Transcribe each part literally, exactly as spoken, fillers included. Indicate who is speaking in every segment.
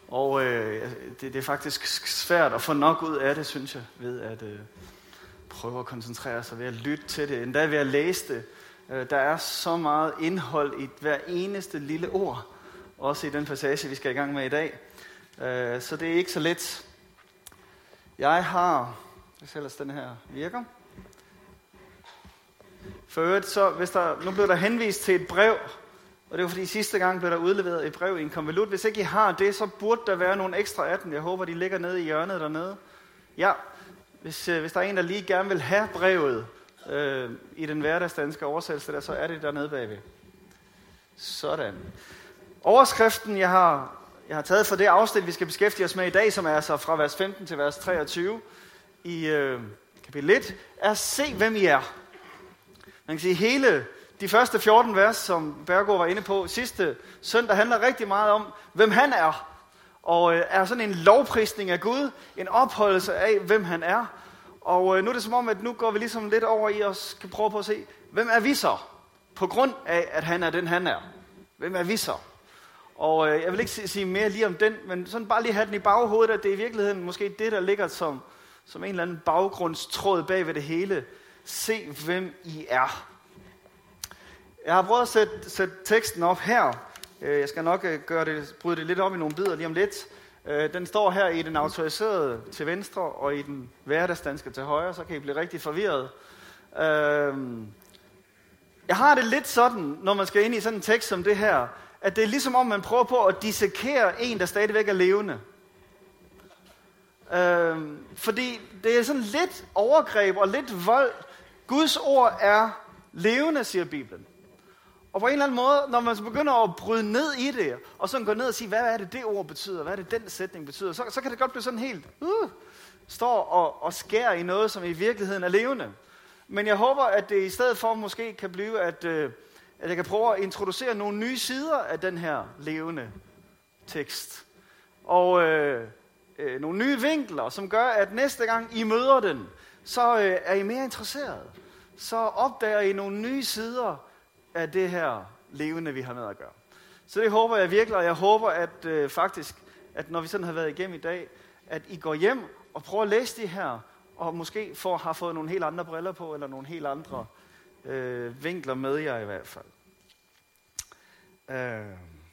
Speaker 1: Og øh, det, det er faktisk svært at få nok ud af det, synes jeg, ved at øh, prøve at koncentrere sig, ved at lytte til det, endda ved at læse det. Øh, der er så meget indhold i hver eneste lille ord, også i den passage, vi skal i gang med i dag. Øh, så det er ikke så let. Jeg har, hvis ellers den her virker. For øvrigt, så hvis der, nu blev der henvist til et brev, og det var fordi sidste gang blev der udleveret et brev i en konvolut. Hvis ikke I har det, så burde der være nogle ekstra af dem. Jeg håber, de ligger nede i hjørnet dernede. Ja, hvis, øh, hvis der er en, der lige gerne vil have brevet øh, i den hverdagsdanske oversættelse, der, så er det dernede bagved. Sådan. Overskriften, jeg har, jeg har taget for det afsnit, vi skal beskæftige os med i dag, som er altså fra vers femten til vers treogtyve i øh, kapitel et, er se, hvem I er. Man kan sige, hele de første fjorten vers, som Bergaard var inde på sidste søndag, handler rigtig meget om, hvem han er. Og øh, er sådan en lovprisning af Gud, en opholdelse af, hvem han er. Og øh, nu er det som om, at nu går vi ligesom lidt over i og skal prøve på at se, hvem er vi så? På grund af, at han er den, han er. Hvem er vi så? Og øh, jeg vil ikke sige mere lige om den, men sådan bare lige have den i baghovedet, at det er i virkeligheden måske det, der ligger som, som en eller anden baggrundstråd bag ved det hele. Se, hvem I er. Jeg har prøvet at sætte, sætte teksten op her. Jeg skal nok gøre det, bryde det lidt op i nogle bidder lige om lidt. Den står her i den autoriserede til venstre, og i den hverdagsdanske til højre, så kan I blive rigtig forvirret. Jeg har det lidt sådan, når man skal ind i sådan en tekst som det her, at det er ligesom om, man prøver på at dissekere en, der stadigvæk er levende. Fordi det er sådan lidt overgreb og lidt vold. Guds ord er levende, siger Bibelen. Og på en eller anden måde, når man begynder at bryde ned i det, og sådan gå ned og sige, hvad er det, det ord betyder, hvad er det, den sætning betyder, så, så kan det godt blive sådan helt, uh, står og, og skærer i noget, som i virkeligheden er levende. Men jeg håber, at det i stedet for måske kan blive, at, øh, at jeg kan prøve at introducere nogle nye sider af den her levende tekst. Og øh, øh, nogle nye vinkler, som gør, at næste gang I møder den, så øh, er I mere interesseret. Så opdager I nogle nye sider af det her levende, vi har med at gøre. Så det håber jeg virkelig, og jeg håber at øh, faktisk, at når vi sådan har været igennem i dag, at I går hjem og prøver at læse det her, og måske får, har fået nogle helt andre briller på, eller nogle helt andre øh, vinkler med jer i hvert fald. Øh.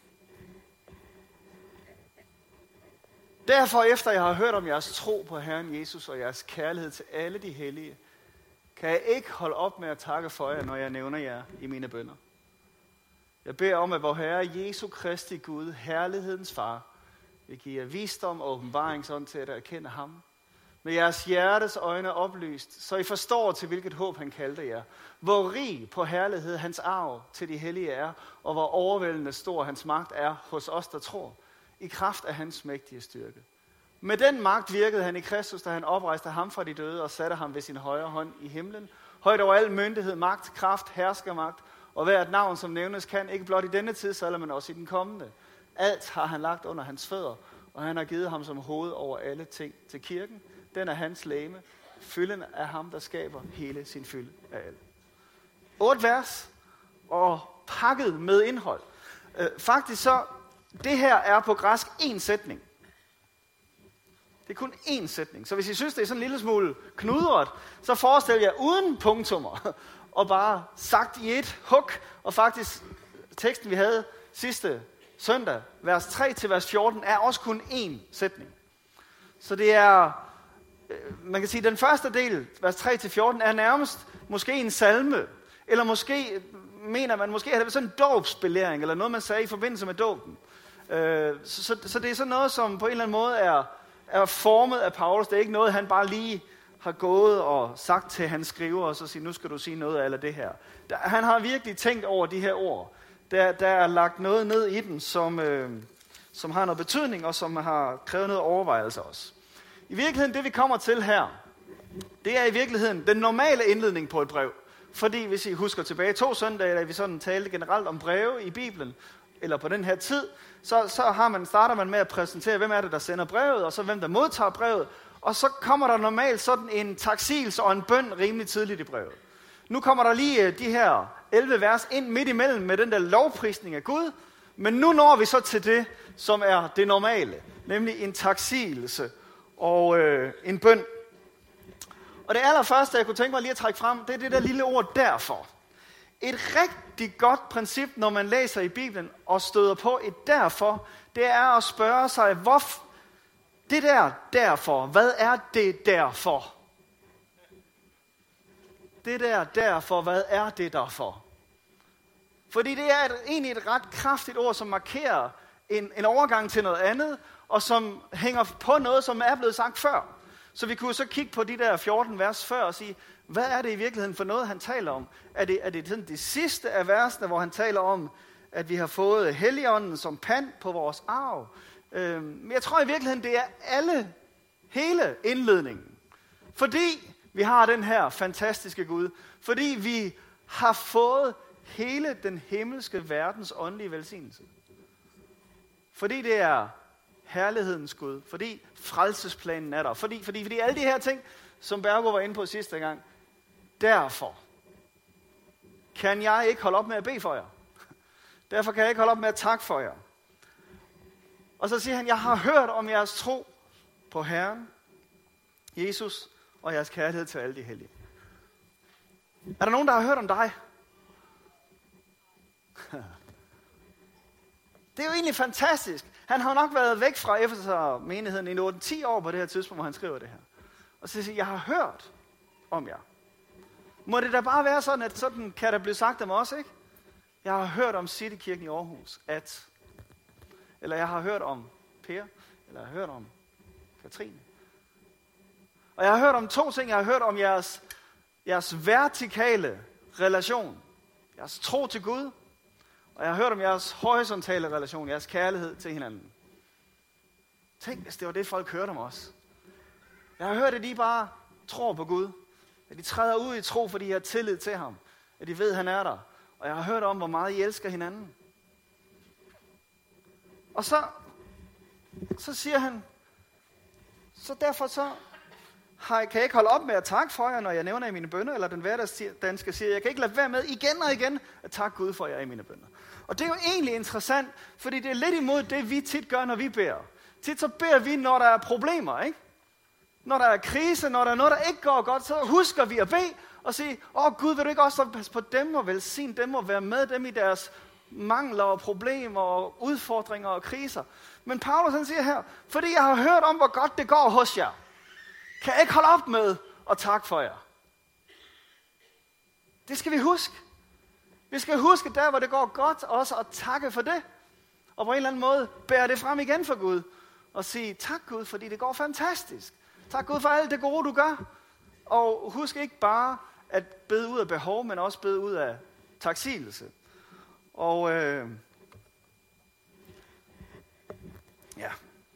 Speaker 1: Derfor, efter jeg har hørt om jeres tro på Herren Jesus og jeres kærlighed til alle de hellige, kan jeg ikke holde op med at takke for jer, når jeg nævner jer i mine bønner. Jeg beder om, at vor Herre Jesu Kristi Gud, herlighedens Far, vil give jer visdom og åbenbaringsånd til at erkende ham. Med jeres hjertes øjne oplyst, så I forstår til hvilket håb han kaldte jer. Hvor rig på herlighed hans arv til de hellige er, og hvor overvældende stor hans magt er hos os, der tror, i kraft af hans mægtige styrke. Med den magt virkede han i Kristus, da han oprejste ham fra de døde og satte ham ved sin højre hånd i himlen. Højt over al myndighed, magt, kraft, herskermagt og hvert navn, som nævnes kan, ikke blot i denne tidsalder, men også i den kommende. Alt har han lagt under hans fødder, og han har givet ham som hoved over alle ting til kirken. Den er hans legeme, fylden af ham, der skaber hele sin fylde af alt. Otte vers og pakket med indhold. Øh, faktisk så, det her er på græsk en sætning. Det er kun én sætning. Så hvis I synes, det er sådan en lille smule knudret, så forestil jer uden punktummer, og bare sagt i et hug, og faktisk teksten, vi havde sidste søndag, vers tre til vers fjorten, er også kun én sætning. Så det er, man kan sige, den første del, vers tre til fjorten, er nærmest måske en salme, eller måske mener man, måske er det sådan en dåbsbelæring, eller noget, man sagde i forbindelse med dåben. Så, så, så det er sådan noget, som på en eller anden måde er er formet af Paulus. Det er ikke noget, han bare lige har gået og sagt til hans skriver, og så sige, nu skal du sige noget af alt det her. Der, han har virkelig tænkt over de her ord. Der, der er lagt noget ned i den, som, øh, som har noget betydning, og som har krævet noget overvejelse også. I virkeligheden, det vi kommer til her, det er i virkeligheden den normale indledning på et brev. Fordi hvis I husker tilbage to søndage, da vi sådan talte generelt om breve i Bibelen, eller på den her tid, så, så har man, starter man med at præsentere, hvem er det, der sender brevet, og så hvem der modtager brevet, og så kommer der normalt sådan en taksigelse og en bøn rimelig tidligt i brevet. Nu kommer der lige de her elleve vers ind midt imellem med den der lovprisning af Gud, Men nu når vi så til det, som er det normale, nemlig en taksigelse og øh, en bøn. Og det allerførste, jeg kunne tænke mig lige at trække frem, det er det der lille ord derfor. Et rigtig godt princip, når man læser i Bibelen og støder på et derfor, det er at spørge sig, hvorfor det der derfor, hvad er det derfor? Det der derfor, hvad er det derfor? Fordi det er et, egentlig et ret kraftigt ord, som markerer en, en overgang til noget andet, og som hænger på noget, som er blevet sagt før. Så vi kunne så kigge på de der fjorten vers før og sige, hvad er det i virkeligheden for noget, han taler om? Er det, er det sådan det sidste af versene, hvor han taler om, at vi har fået Helligånden som pant på vores arv? Øhm, men jeg tror i virkeligheden, det er alle, hele indledningen. Fordi vi har den her fantastiske Gud. Fordi vi har fået hele den himmelske verdens åndelige velsignelse. Fordi det er herlighedens Gud. Fordi frelsesplanen er der. Fordi, fordi, fordi alle de her ting, som Bergo var inde på sidste gang. Derfor kan jeg ikke holde op med at bede for jer. Derfor kan jeg ikke holde op med at takke for jer. Og så siger han, jeg har hørt om jeres tro på Herren, Jesus, og jeres kærlighed til alle de hellige. Er der nogen, der har hørt om dig? Det er jo egentlig fantastisk. Han har nok været væk fra Efeser-menigheden i otte ti år på det her tidspunkt, hvor han skriver det her. Og så siger jeg, jeg har hørt om jer. Må det da bare være sådan, at sådan kan der blive sagt om os, ikke? Jeg har hørt om Citykirken i Aarhus, at... Eller jeg har hørt om Per, eller jeg har hørt om Katrine. Og jeg har hørt om to ting. Jeg har hørt om jeres, jeres vertikale relation, jeres tro til Gud, og jeg har hørt om jeres horisontale relation, jeres kærlighed til hinanden. Tænk, hvis det var det, folk hørte om os. Jeg har hørt, at de bare tror på Gud. At de træder ud i tro, fordi de har tillid til ham. At de ved, at han er der. Og jeg har hørt om, hvor meget I elsker hinanden. Og så, så siger han, så derfor så har, kan jeg ikke holde op med at takke for jer, når jeg nævner i mine bønner, eller den hverdagsdanske siger, jeg kan ikke lade være med igen og igen at takke Gud for jer i mine bønner. Og det er jo egentlig interessant, fordi det er lidt imod det, vi tit gør, når vi beder. Tit så beder vi, når der er problemer, ikke? Når der er krise, når der er noget, der ikke går godt, så husker vi at bede og sige, åh Gud, vil du ikke også passe på dem og velsigne dem og være med dem i deres mangler og problemer og udfordringer og kriser. Men Paulus han siger her, fordi jeg har hørt om, hvor godt det går hos jer, kan jeg ikke holde op med at takke for jer. Det skal vi huske. Vi skal huske der, hvor det går godt, også at takke for det. Og på en eller anden måde bære det frem igen for Gud. Og sige, tak Gud, fordi det går fantastisk. Tak Gud for alt det gode, du gør. Og husk ikke bare at bede ud af behov, men også bede ud af taksigelse. Og øh, ja.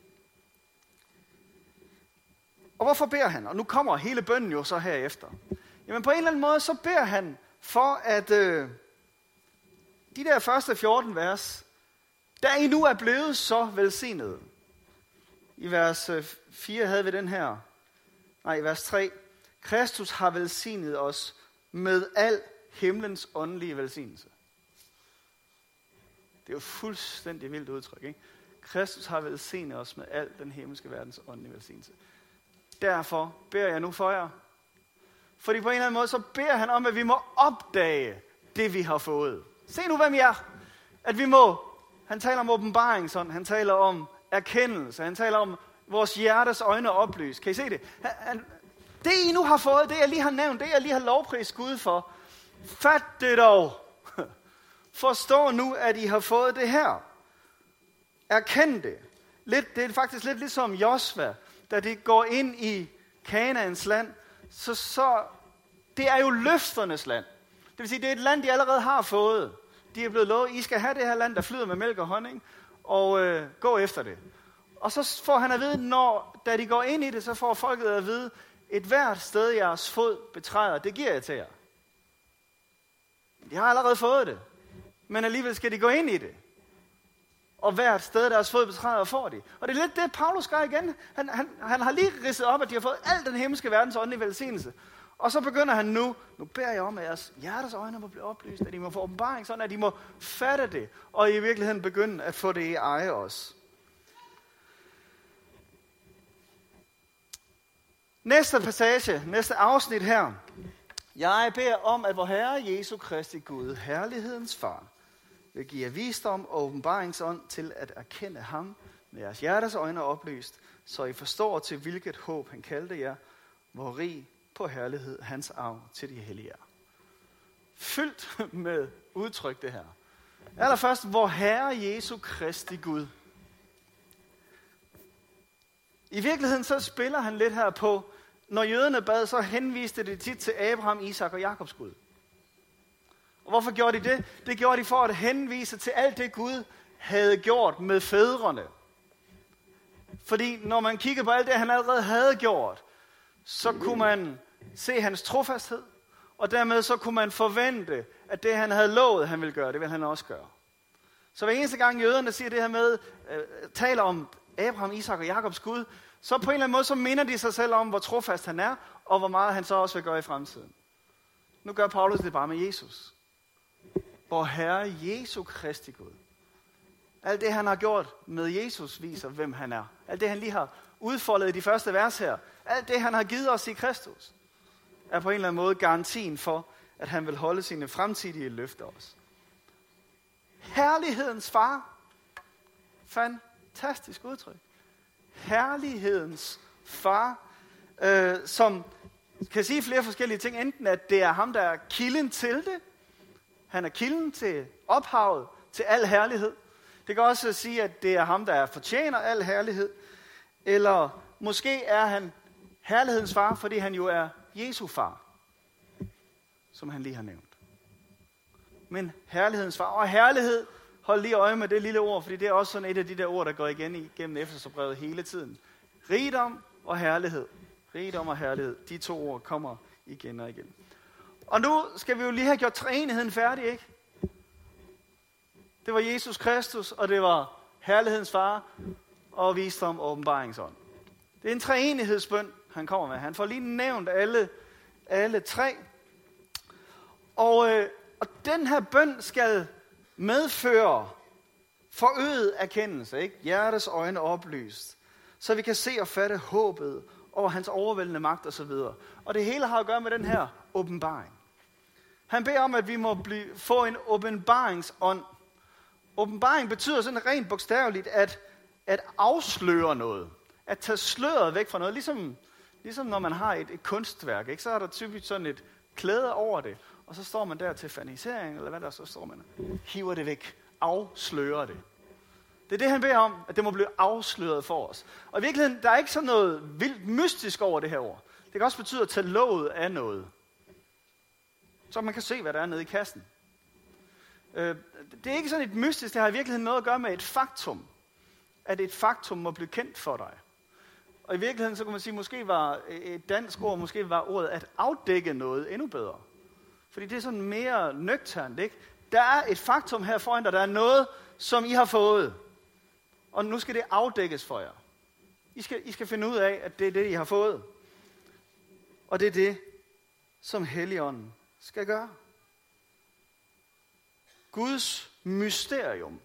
Speaker 1: Og hvorfor beder han? Og nu kommer hele bønnen jo så herefter. Jamen på en eller anden måde, så beder han for, at øh, de der første fjorten vers, der I nu er blevet så velsignede. I vers fire havde vi den her. Nej, i vers tre. Kristus har velsignet os med al himlens åndelige velsignelse. Det er jo fuldstændig vildt udtryk, ikke? Kristus har velsignet os med al den himmelske verdens åndelige velsignelse. Derfor beder jeg nu for jer. Fordi på en eller anden måde, så beder han om, at vi må opdage det, vi har fået. Se nu, hvem I er. At vi må, han taler om åbenbaring, sådan. Han taler om erkendelse. Han taler om vores hjertes øjne oplys. Kan I se det? Han, han, det, I nu har fået, det jeg lige har nævnt, det jeg lige har lovprist Gud for. Fat det dog. Forstå nu, at I har fået det her. Erkend det. Lidt, det er faktisk lidt ligesom Josva, da de går ind i Kanaans land, så, så det er jo løfternes land. Det vil sige, det er et land, de allerede har fået. De er blevet lovet, I skal have det her land, der flyder med mælk og honning, og øh, gå efter det. Og så får han at vide, når, da de går ind i det, så får folket at vide, et hvert sted jeres fod betræder, det giver jeg til jer. De har allerede fået det, men alligevel skal de gå ind i det. Og hvert sted deres fod betræder, får de. Og det er lidt det, Paulus gør igen. Han, han, han har lige ridset op, at de har fået al den himmelske verdens åndelige velsignelse. Og så begynder han nu, nu beder jeg om, at jeres hjertes øjne må blive oplyst, at I må få åbenbaring, sådan at I må fatte det, og i virkeligheden begynde at få det i eje også. Næste passage, næste afsnit her. Jeg beder om, at vor Herre Jesu Kristi Gud, herlighedens far, vil give jer visdom og åbenbaringsånd til at erkende ham med jeres hjertes øjne oplyst, så I forstår til hvilket håb han kaldte jer, hvor rig på herlighed hans arv til de hellige er. Fyldt med udtryk det her. Allerførst, vor Herre Jesu Kristi Gud. I virkeligheden så spiller han lidt her på, når jøderne bad, så henviste det tit til Abraham, Isak og Jakobs Gud. Og hvorfor gjorde de det? Det gjorde de for at henvise til alt det Gud havde gjort med fædrene. Fordi når man kiggede på alt det, han allerede havde gjort, så kunne man se hans trofasthed, og dermed så kunne man forvente, at det han havde lovet, han ville gøre, det ville han også gøre. Så hver eneste gang jøderne siger det her med, øh, taler om Abraham, Isak og Jakobs Gud, så på en eller anden måde, så minder de sig selv om, hvor trofast han er, og hvor meget han så også vil gøre i fremtiden. Nu gør Paulus det bare med Jesus. Vor Herre Jesu Kristi Gud. Alt det, han har gjort med Jesus, viser, hvem han er. Alt det, han lige har udfoldet i de første vers her. Alt det, han har givet os i Kristus, er på en eller anden måde garantien for, at han vil holde sine fremtidige løfter også. Herlighedens far. Fantastisk udtryk. Herlighedens far, øh, som kan sige flere forskellige ting. Enten at det er ham, der er kilden til det. Han er kilden til ophavet, til al herlighed. Det kan også sige, at det er ham, der fortjener al herlighed. Eller måske er han herlighedens far, fordi han jo er Jesu far, som han lige har nævnt. Men herlighedens far. Og herlighed, hold lige øje med det lille ord, fordi det er også sådan et af de der ord, der går igen igennem Efeserbrevet hele tiden. Rigdom og herlighed. Rigdom og herlighed. De to ord kommer igen og igen. Og nu skal vi jo lige have gjort treenigheden færdig, ikke? Det var Jesus Kristus, og det var herlighedens far, og visdom og åbenbaringsånd. Det er en treenighedsbøn, han kommer med. Han får lige nævnt alle, alle tre. Og, øh, og den her bøn skal medføre forøget erkendelse, ikke? Hjertes øjne oplyst, så vi kan se og fatte håbet over hans overvældende magt osv. Og det hele har at gøre med den her åbenbaring. Han beder om, at vi må blive, få en åbenbaringsånd. Åbenbaring betyder sådan rent bogstaveligt at, at afsløre noget. At tage sløret væk fra noget. Ligesom, ligesom når man har et, et kunstværk, ikke? Så er der typisk sådan et klæde over det. Og så står man der til fernisering, eller hvad der så står man. Hiver det væk. Afslører det. Det er det, han beder om, at det må blive afsløret for os. Og i virkeligheden, der er ikke sådan noget vildt mystisk over det her ord. Det kan også betyde at tage låget af noget. Så man kan se, hvad der er nede i kassen. Øh, det er ikke sådan et mystisk, det har i virkeligheden noget at gøre med et faktum. At et faktum må blive kendt for dig. Og i virkeligheden, så kan man sige, måske var et dansk ord, måske var ordet at afdække noget endnu bedre. Fordi det er sådan mere nøgternt, ikke? Der er et faktum her foran dig, der er noget, som I har fået. Og nu skal det afdækkes for jer. I skal, I skal finde ud af, at det er det, I har fået. Og det er det, som Helligånden skal gøre. Guds mysterium.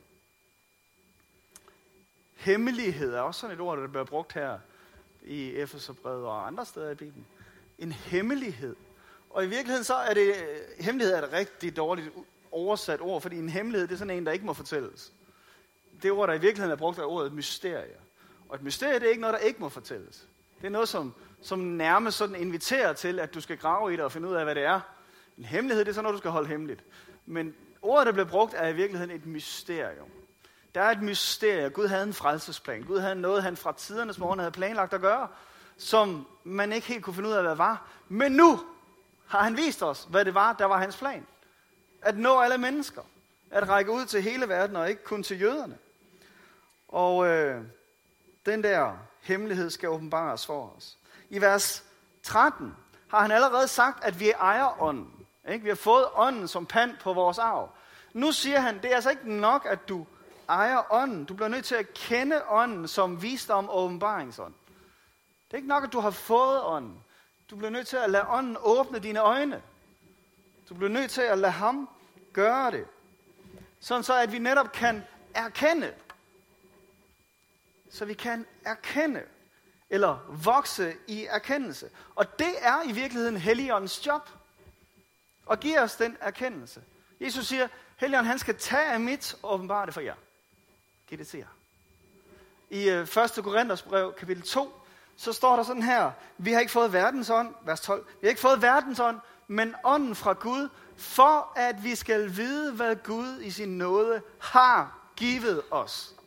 Speaker 1: Hemmelighed er også sådan et ord, der bliver brugt her i Efeserbrevet og andre steder i Bibelen. En hemmelighed. Og i virkeligheden så er det, hemmelighed er et rigtig dårligt oversat ord, fordi en hemmelighed, det er sådan en, der ikke må fortælles. Det ord, der i virkeligheden er brugt, er ordet mysterie. Og et mysterie, det er ikke noget, der ikke må fortælles. Det er noget, som, som nærmest sådan inviterer til, at du skal grave i det og finde ud af, hvad det er. En hemmelighed, det er sådan noget, du skal holde hemmeligt. Men ordet, der bliver brugt, er i virkeligheden et mysterium. Der er et mysterie. Gud havde en frelsesplan. Gud havde noget, han fra tidernes morgen havde planlagt at gøre, som man ikke helt kunne finde ud af, hvad det var. Men nu har han vist os, hvad det var, der var hans plan. At nå alle mennesker. At række ud til hele verden, og ikke kun til jøderne. Og øh, den der hemmelighed skal åbenbares for os. I vers tretten har han allerede sagt, at vi ejer ånden. Ikke? Vi har fået ånden som pant på vores arv. Nu siger han, det er altså ikke nok, at du ejer ånden. Du bliver nødt til at kende ånden som visdom og åbenbaringsånd. Det er ikke nok, at du har fået ånden. Du bliver nødt til at lade ånden åbne dine øjne. Du bliver nødt til at lade ham gøre det. Sådan så, at vi netop kan erkende. Så vi kan erkende. Eller vokse i erkendelse. Og det er i virkeligheden Helligåndens job. Og give os den erkendelse. Jesus siger, Helligånden han skal tage af mit og åbenbare det for jer. Giv det til jer. I første Korintherbrev, kapitel to, så står der sådan her. Vi har ikke fået verdens ånd, vers tolv. Vi har ikke fået verdens ånd, men ånden fra Gud, for at vi skal vide, hvad Gud i sin nåde har givet os.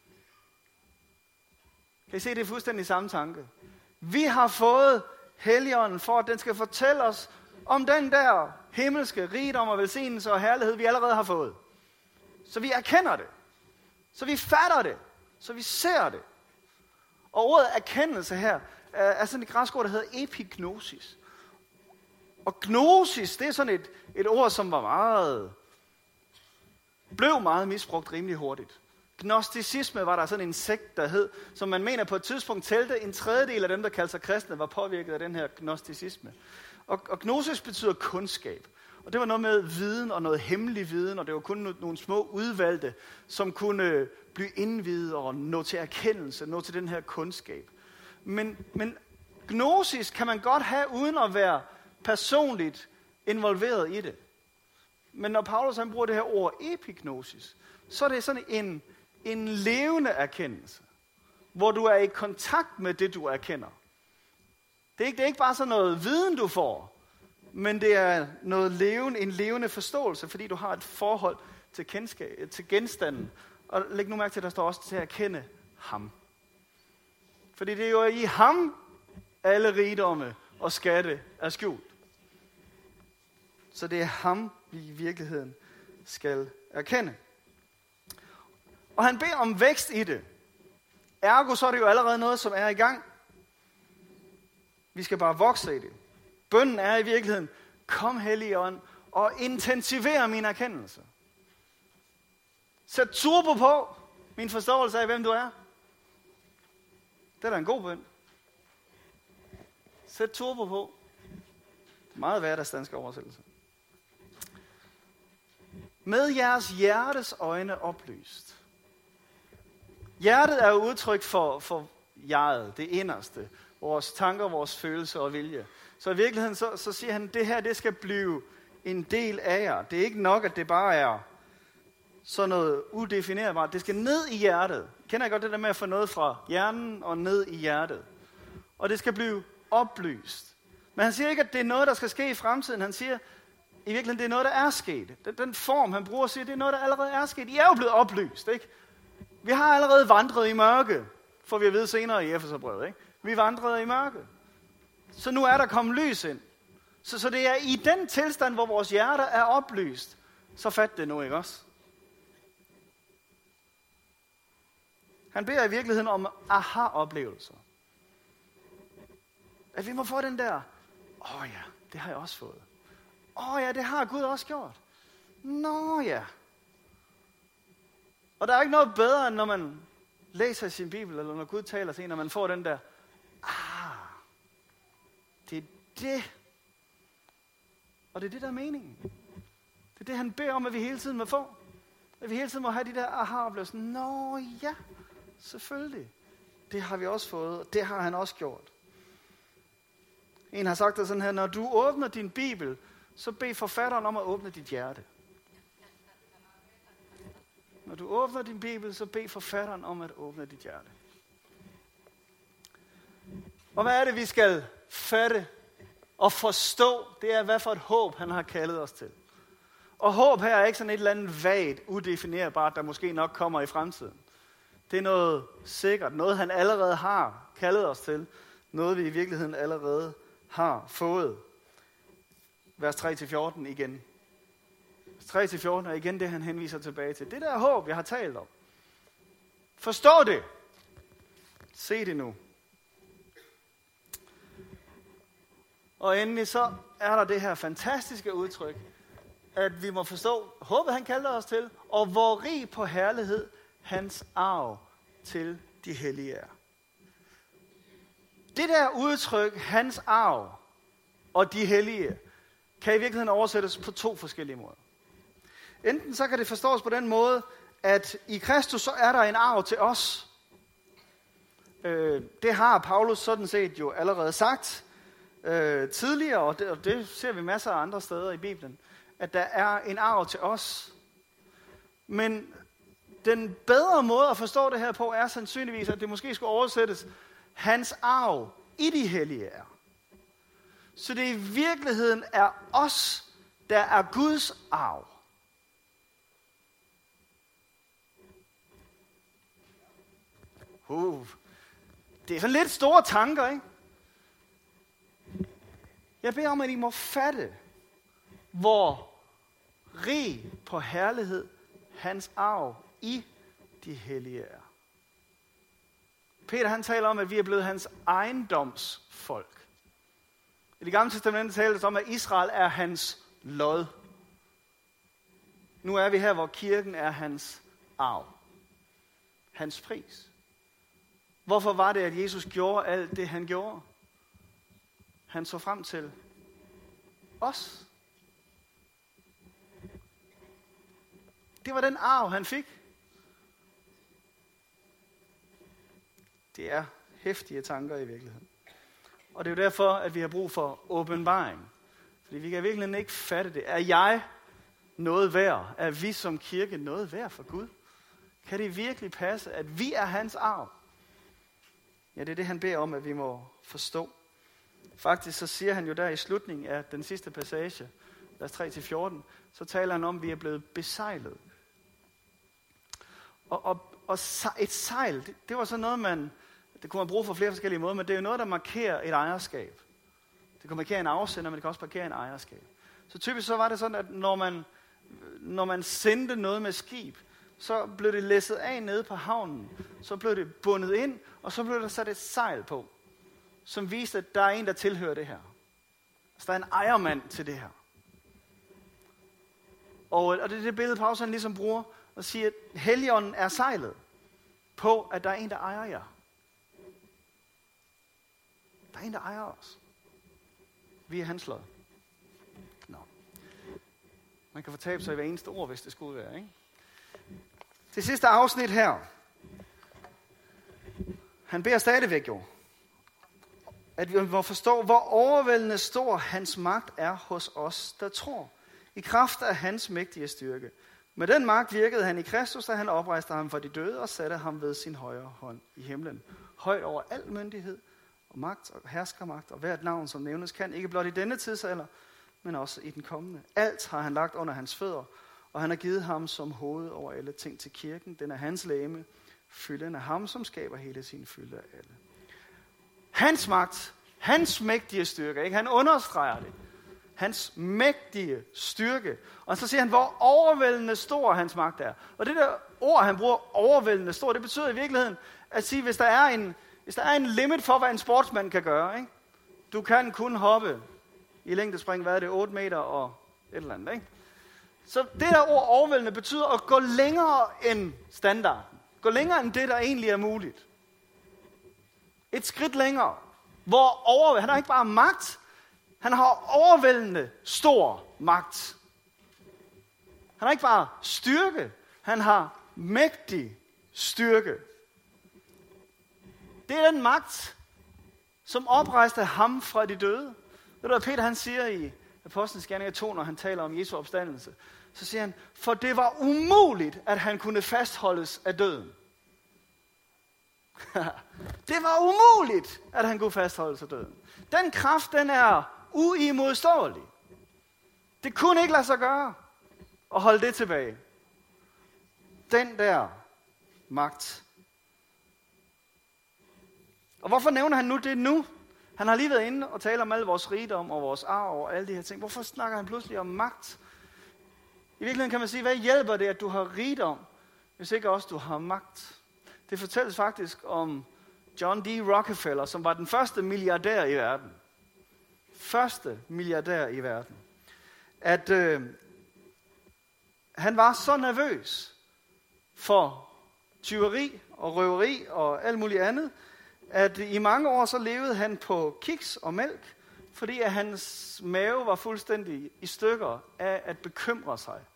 Speaker 1: Kan I se, det er fuldstændig samme tanke. Vi har fået Helligånden, for at den skal fortælle os om den der himmelske rigdom og velsignelse og herlighed, vi allerede har fået. Så vi erkender det. Så vi fatter det. Så vi ser det. Og ordet erkendelse her er sådan et græsk ord, der hedder epignosis. Og gnosis, det er sådan et, et ord, som var meget, blev meget misbrugt rimelig hurtigt. Gnosticisme var der sådan en sekt, der hed, som man mener på et tidspunkt talte, en tredjedel af dem, der kaldte sig kristne, var påvirket af den her gnosticisme. Og, og gnosis betyder kundskab. Og det var noget med viden og noget hemmelig viden, og det var kun nogle små udvalgte, som kunne blive indvidet og nå til erkendelse, nå til den her kundskab. Men, men gnosis kan man godt have, uden at være personligt involveret i det. Men når Paulus han bruger det her ord epignosis, så er det sådan en, en levende erkendelse, hvor du er i kontakt med det, du erkender. Det er ikke, det er ikke bare sådan noget viden, du får, men det er noget levende, en levende forståelse, fordi du har et forhold til, kendskab, til genstanden. Og læg nu mærke til, at der står også til at erkende ham. Fordi det er jo i ham, alle rigdomme og skatte er skjult. Så det er ham, vi i virkeligheden skal erkende. Og han beder om vækst i det. Ergo så er det jo allerede noget, som er i gang. Vi skal bare vokse i det. Bønnen er i virkeligheden, kom Helligånd og intensiver min erkendelse. Sæt turbo på min forståelse af, hvem du er. Det er da en god bøn. Sæt turbo på. Det er meget hverdagsdansk oversættelse. Med jeres hjertes øjne oplyst. Hjertet er jo udtryk for, for jeget, det inderste. Vores tanker, vores følelser og vilje. Så i virkeligheden, så, så siger han, det her, det skal blive en del af jer. Det er ikke nok, at det bare er sådan noget udefinerbart. Det skal ned i hjertet. Kender I godt det der med at få noget fra hjernen og ned i hjertet? Og det skal blive oplyst. Men han siger ikke, at det er noget, der skal ske i fremtiden. Han siger, i virkeligheden, det er noget, der er sket. Den, den form, han bruger, siger, det er noget, der allerede er sket. I er jo blevet oplyst, ikke? Vi har allerede vandret i mørke, får vi at vide senere i Efeserbrevet, ikke? Vi vandrede i mørke. Så nu er der kommet lys ind. Så, så det er i den tilstand, hvor vores hjerter er oplyst, så fat det nu, ikke også? Han beder i virkeligheden om aha-oplevelser. At vi må få den der, åh oh ja, det har jeg også fået. Åh oh ja, det har Gud også gjort. Nå ja. Og der er ikke noget bedre, end når man læser sin Bibel, eller når Gud taler til en, når man får den der, ah, det er det. Og det er det, der er meningen. Det er det, han beder om, at vi hele tiden må få. At vi hele tiden må have de der aha-oplevelser. Nå ja, selvfølgelig. Det har vi også fået, og det har han også gjort. En har sagt det sådan her, når du åbner din Bibel, så bed forfatteren om at åbne dit hjerte. Når du åbner din Bibel, så bed forfatteren om at åbne dit hjerte. Og hvad er det, vi skal fatte og forstå? Det er, hvad for et håb, han har kaldet os til. Og håb her er ikke sådan et eller andet vagt, udefinerbart, der måske nok kommer i fremtiden. Det er noget sikkert, noget han allerede har kaldet os til. Noget vi i virkeligheden allerede har fået. Vers tre til fjorten igen. Vers tre til fjorten er igen det, han henviser tilbage til. Det der håb, jeg har talt om. Forstå det. Se det nu. Og endelig så er der det her fantastiske udtryk, at vi må forstå håbet, han kalder os til, og hvor rig på herlighed hans arv til de hellige er. Det der udtryk, hans arv, og de hellige kan i virkeligheden oversættes på to forskellige måder. Enten så kan det forstås på den måde, at i Kristus så er der en arv til os. Øh, det har Paulus sådan set jo allerede sagt øh, tidligere, og det, og det ser vi masser af andre steder i Bibelen, at der er en arv til os. Men den bedre måde at forstå det her på er sandsynligvis, at det måske skulle oversættes, hans arv i de hellige er. Så det i virkeligheden er os, der er Guds arv. Uh, det er sådan lidt store tanker, ikke? Jeg beder om, at I må fatte, hvor rig på herlighed hans arv i de hellige er. Peter han taler om, at vi er blevet hans ejendomsfolk. I Det Gamle Testamente taler det om, at Israel er hans lod. Nu er vi her, hvor kirken er hans arv. Hans pris. Hvorfor var det, at Jesus gjorde alt det, han gjorde? Han så frem til os. Det var den arv, han fik. Det er heftige tanker i virkeligheden. Og det er jo derfor, at vi har brug for åbenbaring. Fordi vi kan virkelig ikke fatte det. Er jeg noget værd? Er vi som kirke noget værd for Gud? Kan det virkelig passe, at vi er hans arv? Ja, det er det, han beder om, at vi må forstå. Faktisk så siger han jo der i slutningen af den sidste passage, vers tre til fjorten, så taler han om, at vi er blevet besejlet. Og, og, og et sejl, det, det var så noget, man, det kunne man bruge på flere forskellige måder, men det er jo noget, der markerer et ejerskab. Det kan markere en afsender, men det kan også markere en ejerskab. Så typisk så var det sådan, at når man, når man sendte noget med skib, så blev det læsset af nede på havnen, så blev det bundet ind, og så blev der sat et sejl på, som viste, at der er en, der tilhører det her. Så der er en ejermand til det her. Og, og det er det billede, Paulus han ligesom bruger, og siger, at Helligånden er sejlet på, at der er en, der ejer jer. Der er en, der ejer os. Vi er hans lod. Nå. Man kan fortabe sig i hver eneste ord, hvis det skulle være, ikke? Det sidste afsnit her. Han beder stadigvæk jo, at vi må forstå, hvor overvældende stor hans magt er hos os, der tror. I kraft af hans mægtige styrke. Med den magt virkede han i Kristus, da han oprejste ham fra de døde og satte ham ved sin højre hånd i himlen. Højt over al myndighed og magt og herskermagt og hvert navn, som nævnes kan, ikke blot i denne tidsalder, men også i den kommende. Alt har han lagt under hans fødder, og han har givet ham som hoved over alle ting til kirken. Den er hans legeme, fylden af ham, som skaber hele sin fylde af alle. Hans magt, hans mægtige styrke, ikke? Han understreger det. Hans mægtige styrke. Og så siger han, hvor overvældende stor hans magt er. Og det der ord, han bruger, overvældende stor, det betyder i virkeligheden at sige, hvis der er en, hvis der er en limit for, hvad en sportsmand kan gøre, ikke? Du kan kun hoppe i længdespring, hvad er det, otte meter og et eller andet, ikke? Så det der ord overvældende betyder at gå længere end standarden. Gå længere end det, der egentlig er muligt. Et skridt længere. Hvor over, han har ikke bare magt, han har overvældende stor magt. Han har ikke bare styrke, han har mægtig styrke. Det er den magt, som oprejste ham fra de døde. Ved du, hvad Peter han siger i Apostlenes Gerninger to, når han taler om Jesu opstandelse? Så siger han, for det var umuligt, at han kunne fastholdes af døden. Det var umuligt, at han kunne fastholdes af døden. Den kraft, den er uimodståelig. Det kunne ikke lade sig gøre at holde det tilbage. Den der magt. Og hvorfor nævner han nu det nu? Han har lige været inde og talt om alle vores rigdom og vores arv og alle de her ting. Hvorfor snakker han pludselig om magt? I virkeligheden kan man sige, hvad hjælper det, at du har rigdom, hvis ikke også du har magt? Det fortælles faktisk om John D. Rockefeller, som var den første milliardær i verden. Første milliardær i verden. At øh, han var så nervøs for tyveri og røveri og alt muligt andet, at i mange år så levede han på kiks og mælk, fordi at hans mave var fuldstændig i stykker af at bekymre sig.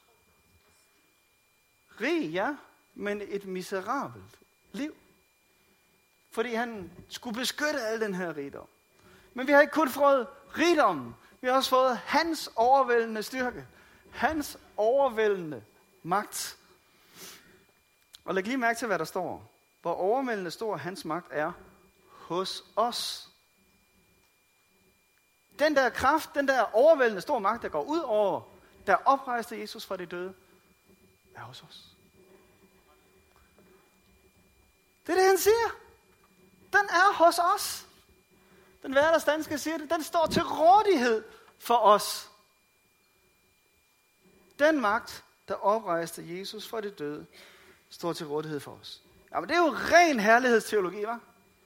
Speaker 1: Rig, ja, men et miserabelt liv. Fordi han skulle beskytte al den her rigdom. Men vi har ikke kun fået rigdommen, vi har også fået hans overvældende styrke. Hans overvældende magt. Og læg lige mærke til, hvad der står. Hvor overvældende stor hans magt er hos os. Den der kraft, den der overvældende stor magt, der går ud over, der oprejste Jesus fra de døde, er hos os. Det er det, han siger. Den er hos os. Den hverdagsdanske siger det. Den står til rådighed for os. Den magt, der oprejste Jesus fra de døde, står til rådighed for os. Jamen, det er jo ren herlighedsteologi, hva'?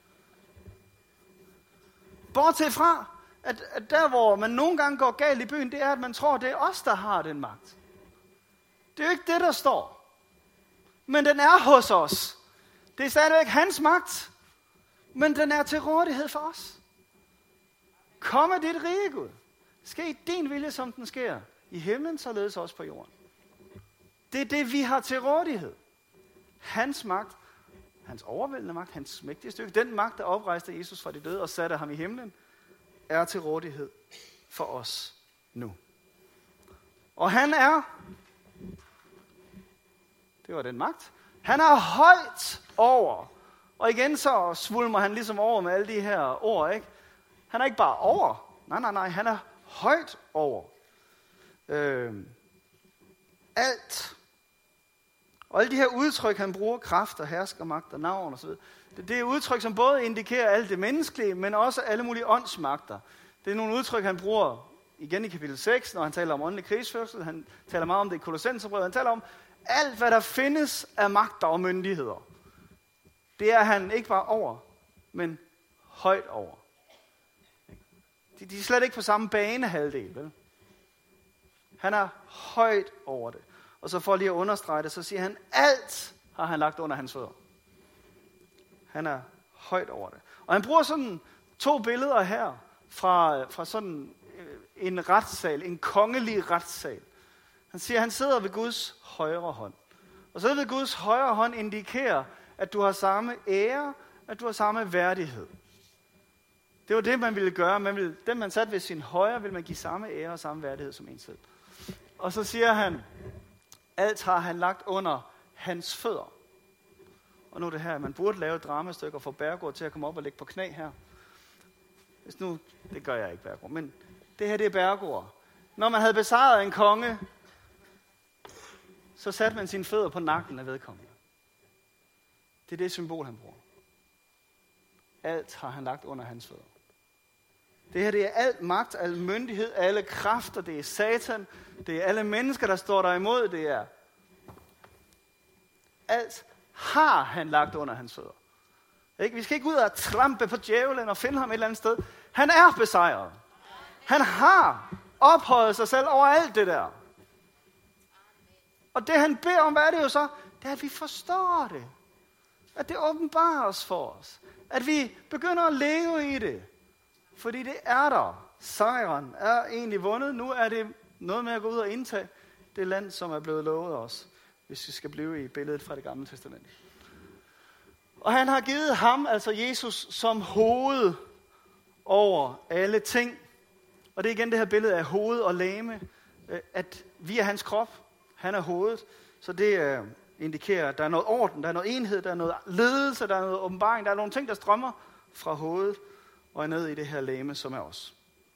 Speaker 1: Bortset fra, at, at der, hvor man nogle gange går galt i byen, det er, at man tror, det er os, der har den magt. Det er jo ikke det, der står. Men den er hos os. Det er stadigvæk hans magt, men den er til rådighed for os. Kom med dit rige, Gud. Ske din vilje, som den sker i himlen, således også på jorden. Det er det, vi har til rådighed. Hans magt, hans overvældende magt, hans mægtige stykke, den magt, der oprejste Jesus fra de døde og satte ham i himlen, er til rådighed for os nu. Og han er, det var den magt, han er højt over. Og igen så svulmer han ligesom over med alle de her ord, ikke? Han er ikke bare over. Nej, nej, nej. Han er højt over. Øh, alt. Og alle de her udtryk, han bruger, kraft og hersker, magt og navn osv. Det, det er udtryk, som både indikerer alt det menneskelige, men også alle mulige åndsmagter. Det er nogle udtryk, han bruger igen i kapitel seks, når han taler om åndelig krigsførsel. Han taler meget om det i Kolossenserbrevet. Han taler om alt, hvad der findes af magter og myndigheder. Det er han ikke bare over, men højt over. De, de er slet ikke på samme banehalvdel, vel? Han er højt over det. Og så for lige at understrege det, så siger han, alt har han lagt under hans fødder. Han er højt over det. Og han bruger sådan to billeder her fra, fra sådan en retssal, en kongelig retssal. Han siger, at han sidder ved Guds højre hånd. Og så ved Guds højre hånd indikerer, at du har samme ære, at du har samme værdighed. Det var det, man ville gøre. Man ville, den, man satte ved sin højre, vil man give samme ære og samme værdighed som en selv. Og så siger han, alt har han lagt under hans fødder. Og nu er det her, man burde lave et dramastykke og få Bergård til at komme op og ligge på knæ her. Hvis nu, det gør jeg ikke, Bergård, men det her, det er Bergård. Når man havde besejret en konge, så satte man sine fødder på nakken af vedkommende. Det er det symbol, han bruger. Alt har han lagt under hans fødder. Det her, det er alt magt, al myndighed, alle kræfter, det er Satan, det er alle mennesker, der står der imod, det er alt har han lagt under hans fødder. Ikke? Vi skal ikke ud og trampe på djævlen og finde ham et eller andet sted. Han er besejret. Han har ophøjet sig selv over alt det der. Og det han beder om, hvad er det jo så? Det er, at vi forstår det. At det åbenbares for os. At vi begynder at leve i det. Fordi det er der. Sejren er egentlig vundet. Nu er det noget med at gå ud og indtage det land, som er blevet lovet os. Hvis vi skal blive i billedet fra det gamle testament. Og han har givet ham, altså Jesus, som hoved over alle ting. Og det er igen det her billede af hoved og legeme. At vi er hans krop. Han er hovedet. Så det indikerer, at der er noget orden, der er noget enhed, der er noget ledelse, der er noget åbenbaring. Der er nogle ting, der strømmer fra hovedet og er ned i det her legeme, som er os.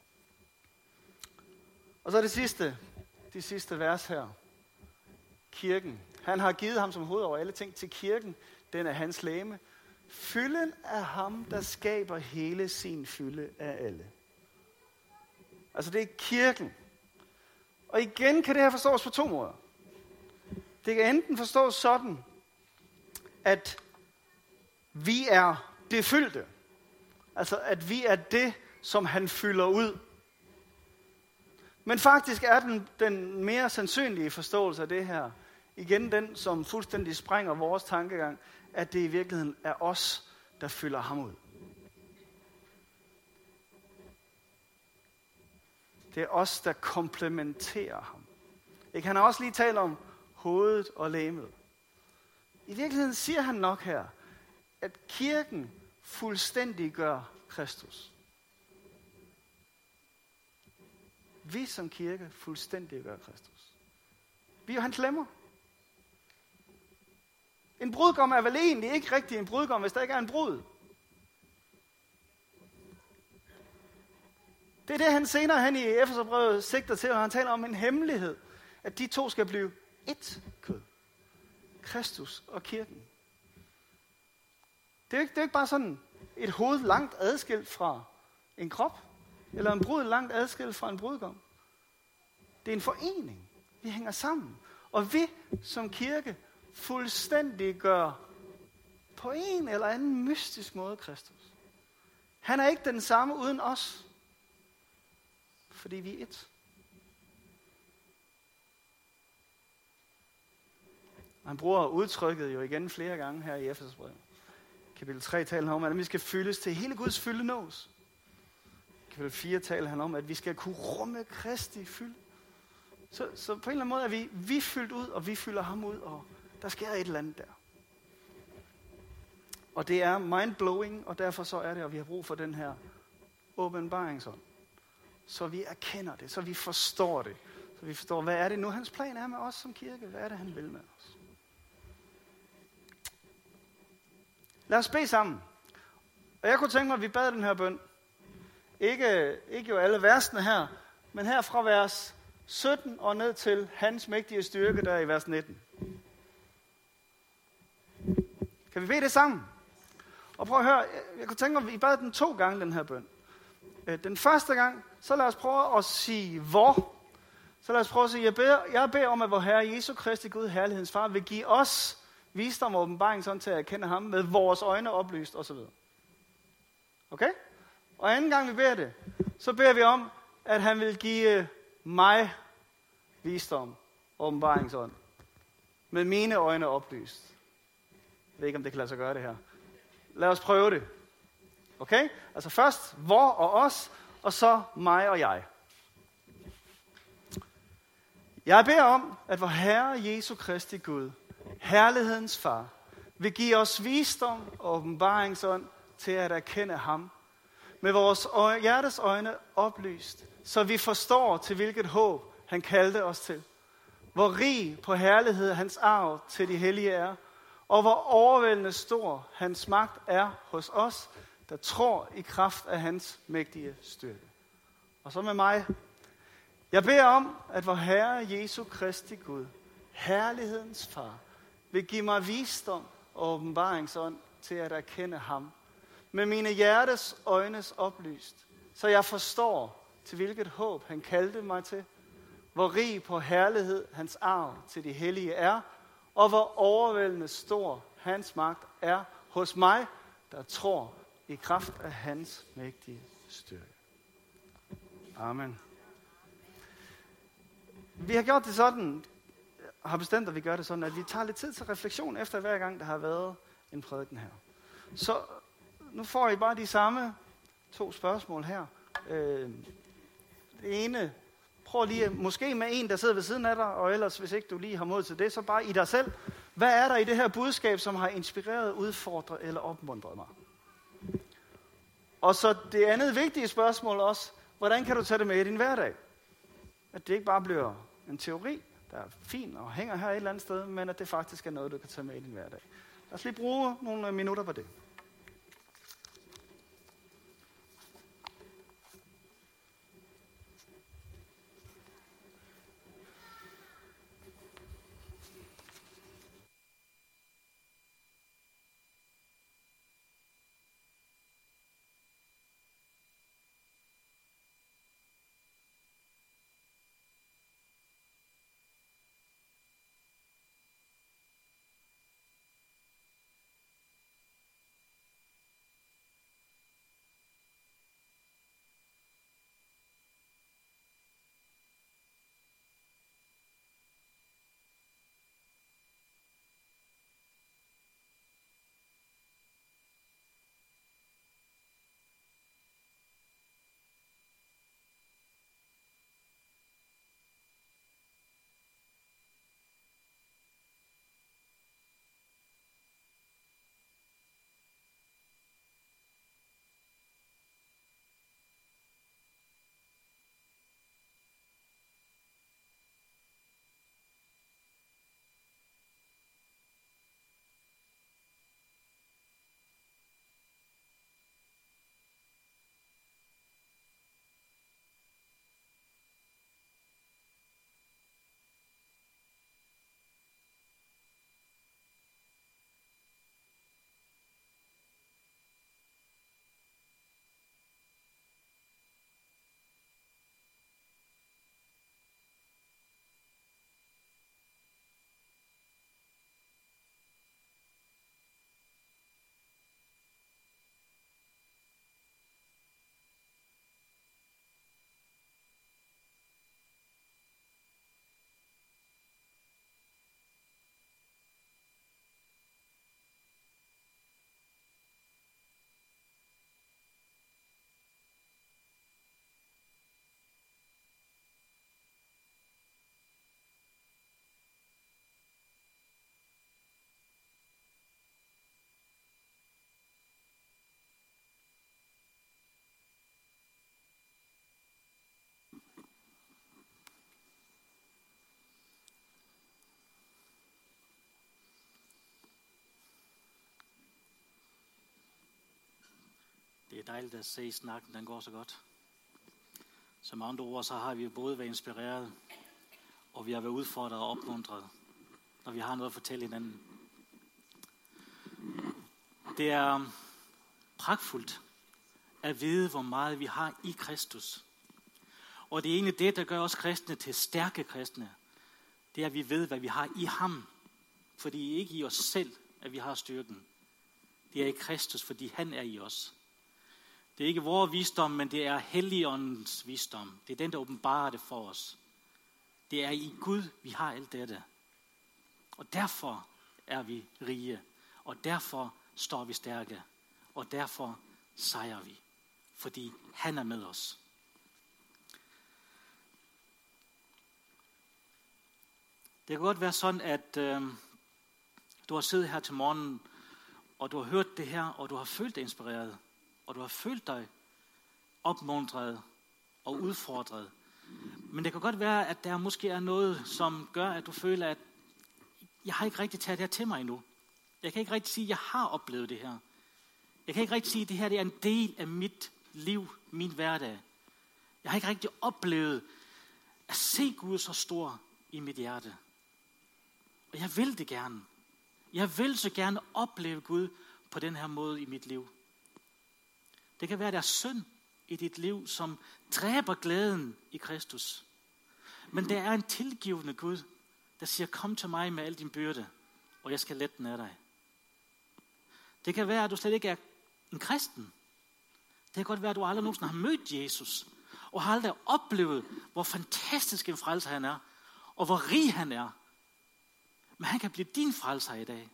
Speaker 1: Og så det sidste, de sidste vers her. Kirken. Han har givet ham som hoved over alle ting til kirken. Den er hans legeme. Fylden af ham, der skaber hele sin fylde af alle. Altså det er kirken. Og igen kan det her forstås på to måder. Det kan enten forstås sådan, at vi er det fyldte. Altså at vi er det, som han fylder ud. Men faktisk er den, den mere sandsynlige forståelse af det her, igen den, som fuldstændig sprænger vores tankegang, at det i virkeligheden er os, der fylder ham ud. Det er os, der komplementerer ham. Ikke? Han har også lige talt om hovedet og legemet. I virkeligheden siger han nok her, at kirken fuldstændig gør Kristus. Vi som kirke fuldstændig gør Kristus. Vi er jo hans lemmer. En brudgom er vel egentlig ikke rigtig en brudgom, hvis der ikke er en brud. Det er det, han senere hen i Efeserbrevet sigter til, og han taler om en hemmelighed, at de to skal blive ét kød. Kristus og kirken. Det er jo ikke, det er ikke bare sådan et hoved langt adskilt fra en krop, eller en brud langt adskilt fra en brudgom. Det er en forening. Vi hænger sammen. Og vi som kirke fuldstændig gør på en eller anden mystisk måde Kristus. Han er ikke den samme uden os, fordi vi er ét. Han bruger udtrykket jo igen flere gange her i Efeserbrevet. Kapitel tre taler han om, at vi skal fyldes til hele Guds fylde nås. Kapitel fire taler han om, at vi skal kunne rumme Kristi fylde. Så, så på en eller anden måde er vi, vi fyldt ud, og vi fylder ham ud, og der sker et eller andet der. Og det er mindblowing, og derfor så er det, at vi har brug for den her åbenbaringsånd. Så vi erkender det, så vi forstår det. Så vi forstår, hvad er det nu, hans plan er med os som kirke? Hvad er det, han vil med os? Lad os bede sammen. Og jeg kunne tænke mig, at vi bad den her bøn. Ikke, ikke jo alle versene her, men her fra vers sytten og ned til hans mægtige styrke, der i vers nitten. Kan vi bede det sammen? Og prøv at høre, jeg kunne tænke mig, at vi bad den to gange, den her bøn. Den første gang, så lad os prøve at sige hvor. Så lad os prøve at sige, jeg beder, jeg beder om, at vor Herre Jesu Kristi Gud, herlighedens far, vil give os visdom og åbenbaring sådan til at erkende ham med vores øjne oplyst osv. Okay? Og anden gang vi beder det, så beder vi om, at han vil give mig visdom og åbenbaringsånd med mine øjne oplyst. Jeg ved ikke, om det kan lade sig gøre det her. Lad os prøve det. Okay? Altså først hvor og os, og så mig og jeg. Jeg beder om, at vor Herre Jesu Kristi Gud, herlighedens far, vil give os visdom og åbenbaringsånd til at erkende ham, med vores øje, hjertes øjne oplyst, så vi forstår til hvilket håb han kaldte os til, hvor rig på herlighed hans arv til de hellige er, og hvor overvældende stor hans magt er hos os, der tror i kraft af hans mægtige styrke. Og så med mig. Jeg beder om, at vor Herre Jesu Kristi Gud, herlighedens far, vil give mig visdom og åbenbaringsånd til at erkende ham, med mine hjertes øjnes oplyst, så jeg forstår til hvilket håb han kaldte mig til, hvor rig på herlighed hans arv til de hellige er, og hvor overvældende stor hans magt er hos mig, der tror i kraft af hans mægtige styrke. Amen. Vi har gjort det sådan, har bestemt, at vi gør det sådan, at vi tager lidt tid til refleksion efter hver gang, der har været en prædiken her. Så nu får I bare de samme to spørgsmål her. Øh, det ene, prøv lige, måske med en, der sidder ved siden af dig, og ellers, hvis ikke du lige har mod til det, så bare i dig selv. Hvad er der i det her budskab, som har inspireret, udfordret eller opmuntret mig? Og så det andet vigtige spørgsmål også, hvordan kan du tage det med i din hverdag? At det ikke bare bliver en teori, der er fin og hænger her et eller andet sted, men at det faktisk er noget, du kan tage med i din hverdag. Lad os lige bruge nogle minutter på det.
Speaker 2: Det er dejligt at se snakken, den går så godt. Som andre ord, så har vi både været inspireret, og vi har været udfordret og opmuntret, når vi har noget at fortælle hinanden. Det er pragtfuldt at vide, hvor meget vi har i Kristus. Og det er egentlig det, der gør os kristne til stærke kristne. Det er, at vi ved, hvad vi har i ham. For det er ikke i os selv, at vi har styrken. Det er i Kristus, fordi han er i os. Det er ikke vores visdom, men det er Helligåndens visdom. Det er den, der åbenbarer det for os. Det er i Gud, vi har alt dette. Og derfor er vi rige. Og derfor står vi stærke. Og derfor sejrer vi. Fordi han er med os. Det kan godt være sådan, at øh, du har siddet her til morgen, og du har hørt det her, og du har følt dig inspireret. Og du har følt dig opmuntret og udfordret. Men det kan godt være, at der måske er noget, som gør, at du føler, at jeg har ikke rigtig taget det her til mig endnu. Jeg kan ikke rigtig sige, at jeg har oplevet det her. Jeg kan ikke rigtig sige, at det her det er en del af mit liv, min hverdag. Jeg har ikke rigtig oplevet at se Gud så stor i mit hjerte. Og jeg vil det gerne. Jeg vil så gerne opleve Gud på den her måde i mit liv. Det kan være, at der er synd i dit liv, som dræber glæden i Kristus. Men der er en tilgivende Gud, der siger, kom til mig med al din byrde, og jeg skal lette den af dig. Det kan være, at du slet ikke er en kristen. Det kan godt være, at du aldrig nogensinde har mødt Jesus, og har aldrig oplevet, hvor fantastisk en frelser han er, og hvor rig han er. Men han kan blive din frelser i dag.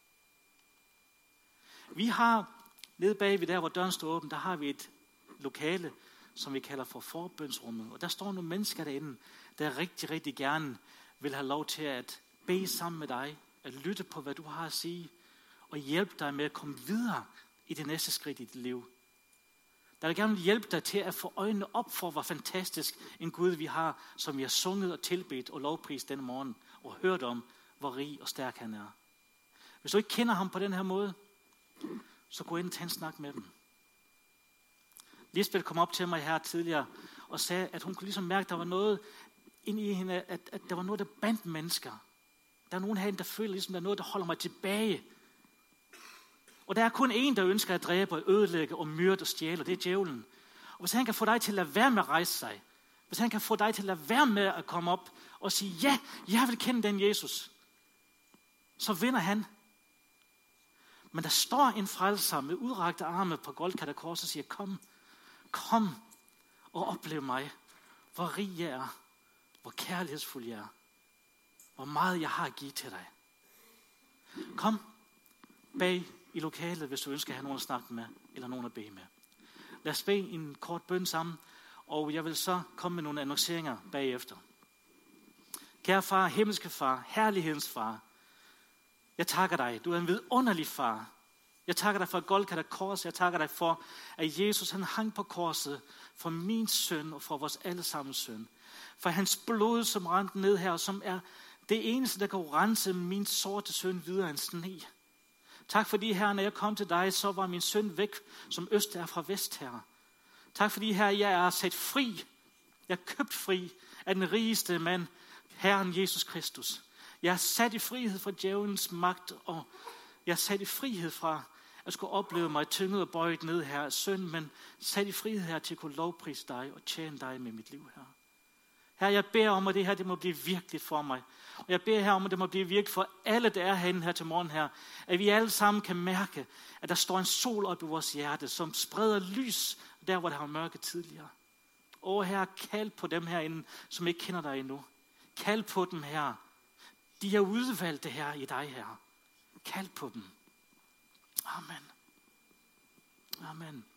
Speaker 2: Vi har nede bagved der, hvor døren står åben, der har vi et lokale, som vi kalder for forbønsrummet. Og der står nogle mennesker derinde, der rigtig, rigtig gerne vil have lov til at bede sammen med dig, at lytte på, hvad du har at sige, og hjælpe dig med at komme videre i det næste skridt i dit liv. Der vil gerne hjælpe dig til at få øjnene op for, hvor fantastisk en Gud vi har, som vi har sunget og tilbedt og lovprist denne morgen, og hørt om, hvor rig og stærk han er. Hvis du ikke kender ham på den her måde, så gå ind og tage en snak med dem. Lisbeth kom op til mig her tidligere og sagde, at hun kunne ligesom mærke, at der var noget inde i hende, at, at der var noget, der bandt mennesker. Der er nogen herinde, der føler, ligesom der er noget, der holder mig tilbage. Og der er kun en, der ønsker at dræbe og ødelægge og myrde og stjæle, og det er djævlen. Og hvis han kan få dig til at lade være med at rejse sig, hvis han kan få dig til at lade være med at komme op og sige, ja, jeg vil kende den Jesus, så vinder han. Men der står en frelser med udrakte arme på Golgata kors og siger, kom, kom og oplev mig, hvor rig jeg er, hvor kærlighedsfuld jeg er, hvor meget jeg har at give til dig. Kom bag i lokalet, hvis du ønsker at have nogen at snakke med, eller nogen at bede med. Lad os bede en kort bøn sammen, og jeg vil så komme med nogle annonceringer bagefter. Kære far, himmelske far, herlighedens far, jeg takker dig, du er en vidunderlig far. Jeg takker dig for Golgata kors, jeg takker dig for, at Jesus han hang på korset for min søn og for vores allesammens søn. For hans blod, som rendte ned her, som er det eneste, der kan rense min sorte søn videre end sne. Tak fordi, Herre, når jeg kom til dig, så var min søn væk, som øst er fra vest, Herre. Tak fordi, Herre, jeg er sat fri. Jeg er købt fri af den rigeste mand, Herren Jesus Kristus. Jeg er sat i frihed fra djævelens magt, og jeg er sat i frihed fra at skulle opleve mig tynget og bøjet ned her af synd, men sat i frihed her til at kunne lovprise dig og tjene dig med mit liv her. Herre, jeg beder om, at det her det må blive virkeligt for mig. Og jeg beder her om, at det må blive virkeligt for alle, der er herinde her til morgen her. At vi alle sammen kan mærke, at der står en sol op i vores hjerte, som spreder lys der, hvor der har mørke tidligere. Åh, Herre, kald på dem herinde, som ikke kender dig endnu. Kald på dem her. De er udvalgte her i dig, Herre. Kald på dem. Amen. Amen.